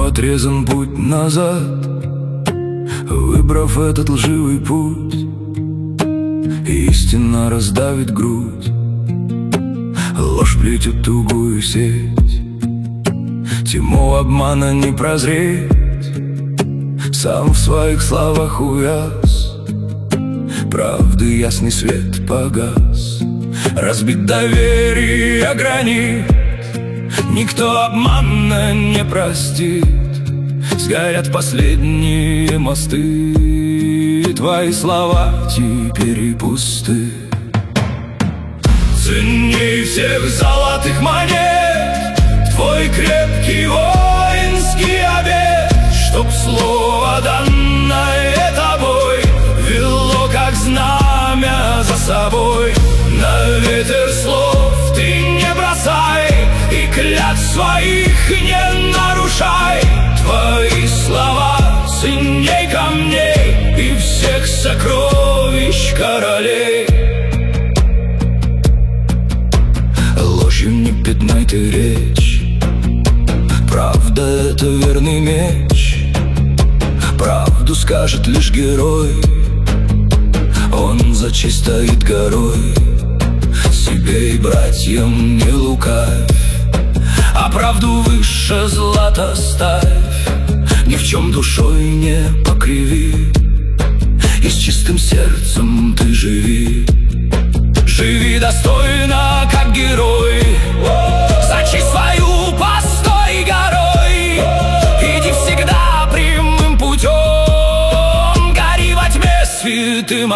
отрезан путь назад. Выбрав этот лживый путь, истина раздавит грудь. Ложь плетет тугую сеть, тьму обмана не прозреть. Сам в своих словах увяз, правды ясный свет погас. Разбит доверие гранит, никто обмана не простит. Сгорят последние мосты, твои слова теперь и пусты. Ценней всех золотых монет твой крепкий воинский обет, чтоб слово, данное тобой, вело как знамя за собой. На ветер слов ты не бросай, и клятв своих не нарушай. Твои слова ценней камней и всех сокровищ королей. Ложью не пятнай ты речь, правда — это верный меч. Правду скажет лишь герой, он за честь стоит горой. Себе и братьям не лукавь, а правду выше злата ставь. Ни в чем душой не покриви, и с чистым сердцем ты живи. Живи достойно, как герой, за честь свою постой горой. Иди всегда прямым путем, гори во тьме святым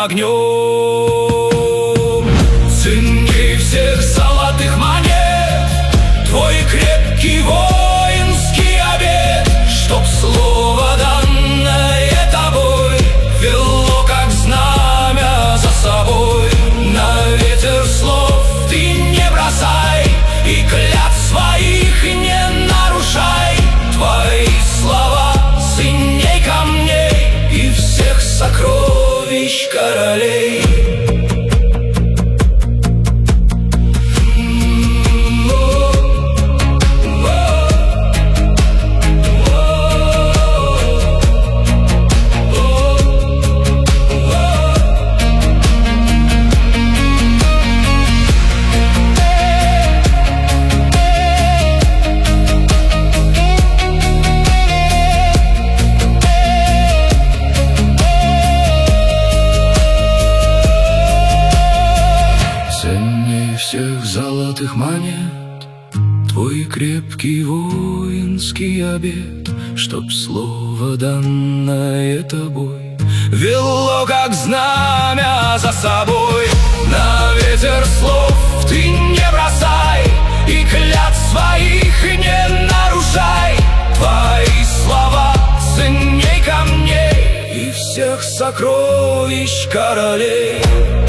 огнем. Ценней всех золотых монет твой крепкий воинский обет, чтоб слово, данное тобой, вело как знамя за собой. На ветер слов ты не бросай, и клятв своих не нарушай. Твои слова ценней камней и всех сокровищ королей. Всех золотых монет твой крепкий воинский обет, чтоб слово, данное тобой, вело как знамя за собой. На ветер слов ты не бросай, и клятв своих не нарушай. Твои слова ценней камней и всех сокровищ королей.